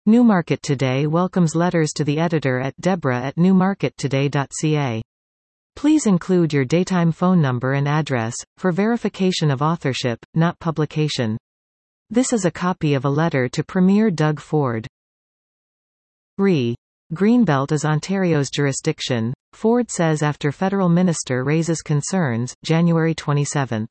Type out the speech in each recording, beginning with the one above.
Newmarket Today welcomes letters to the editor at deborah@newmarkettoday.ca. Please include your daytime phone number and address, for verification of authorship, not publication. This is a copy of a letter to Premier Doug Ford. Greenbelt is Ontario's jurisdiction, Ford says after federal minister raises concerns, January 27.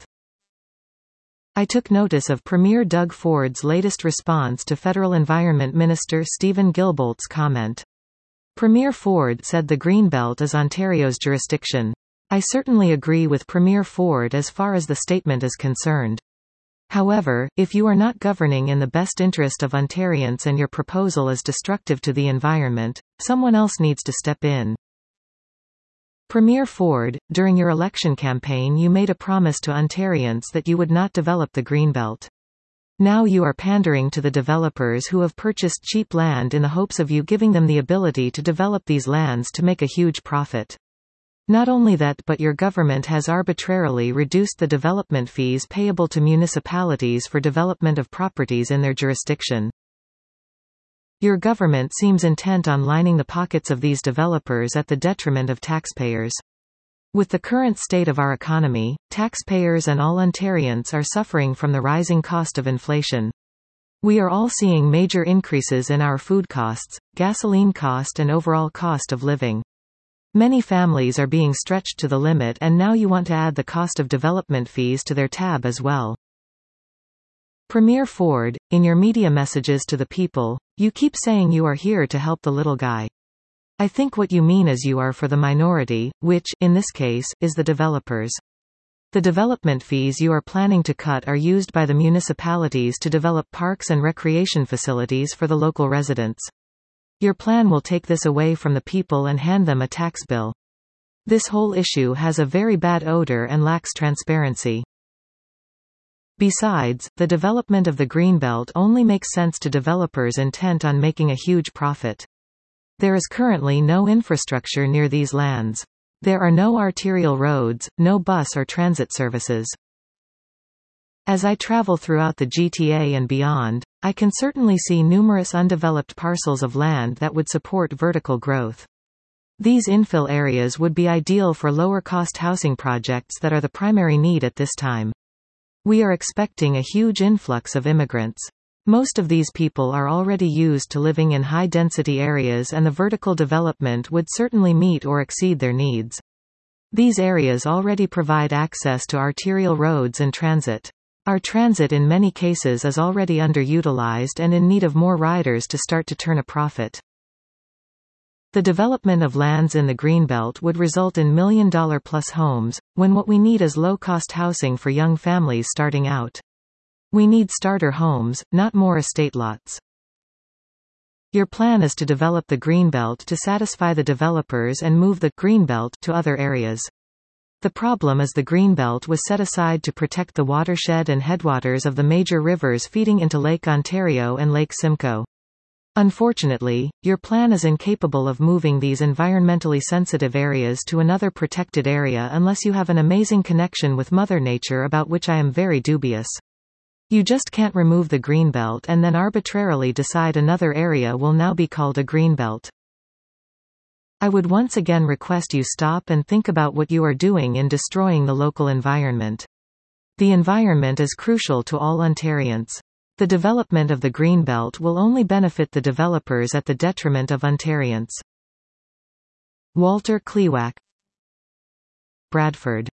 I took notice of Premier Doug Ford's latest response to Federal Environment Minister Stephen Guilbeault's comment. Premier Ford said the Greenbelt is Ontario's jurisdiction. I certainly agree with Premier Ford as far as the statement is concerned. However, if you are not governing in the best interest of Ontarians and your proposal is destructive to the environment, someone else needs to step in. Premier Ford, during your election campaign you made a promise to Ontarians that you would not develop the Greenbelt. Now you are pandering to the developers who have purchased cheap land in the hopes of you giving them the ability to develop these lands to make a huge profit. Not only that, but your government has arbitrarily reduced the development fees payable to municipalities for development of properties in their jurisdiction. Your government seems intent on lining the pockets of these developers at the detriment of taxpayers. With the current state of our economy, taxpayers and all Ontarians are suffering from the rising cost of inflation. We are all seeing major increases in our food costs, gasoline cost and overall cost of living. Many families are being stretched to the limit, and now you want to add the cost of development fees to their tab as well. Premier Ford, in your media messages to the people, you keep saying you are here to help the little guy. I think what you mean is you are for the minority, which, in this case, is the developers. The development fees you are planning to cut are used by the municipalities to develop parks and recreation facilities for the local residents. Your plan will take this away from the people and hand them a tax bill. This whole issue has a very bad odor and lacks transparency. Besides, the development of the Greenbelt only makes sense to developers intent on making a huge profit. There is currently no infrastructure near these lands. There are no arterial roads, no bus or transit services. As I travel throughout the GTA and beyond, I can certainly see numerous undeveloped parcels of land that would support vertical growth. These infill areas would be ideal for lower-cost housing projects that are the primary need at this time. We are expecting a huge influx of immigrants. Most of these people are already used to living in high-density areas, and the vertical development would certainly meet or exceed their needs. These areas already provide access to arterial roads and transit. Our transit in many cases is already underutilized and in need of more riders to start to turn a profit. The development of lands in the Greenbelt would result in million-dollar-plus homes, when what we need is low-cost housing for young families starting out. We need starter homes, not more estate lots. Your plan is to develop the Greenbelt to satisfy the developers and move the Greenbelt to other areas. The problem is the Greenbelt was set aside to protect the watershed and headwaters of the major rivers feeding into Lake Ontario and Lake Simcoe. Unfortunately, your plan is incapable of moving these environmentally sensitive areas to another protected area unless you have an amazing connection with Mother Nature, about which I am very dubious. You just can't remove the Greenbelt and then arbitrarily decide another area will now be called a Greenbelt. I would once again request you stop and think about what you are doing in destroying the local environment. The environment is crucial to all Ontarians. The development of the Greenbelt will only benefit the developers at the detriment of Ontarians. Walter Klewack, Bradford.